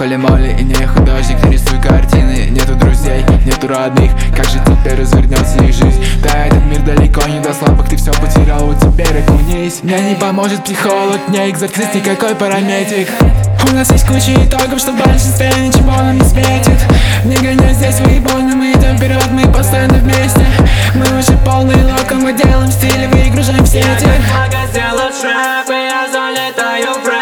Холи-моли и не художник, не рисуй картины. Нету друзей, нету родных, как же теперь развернется их жизнь? Да, этот мир далеко не до слабых, ты все потерял, вот теперь окунись. Мне не поможет психолог, не экзорцист, никакой параметрик. У нас есть куча итогов, что в большинстве ничего нам не светит. Не гоняй здесь свои больно, мы идем вперед, мы постоянно вместе. Мы уже полные лока, мы делаем стиль, выгружаем в сети. Сделав шаг, и я залетаю в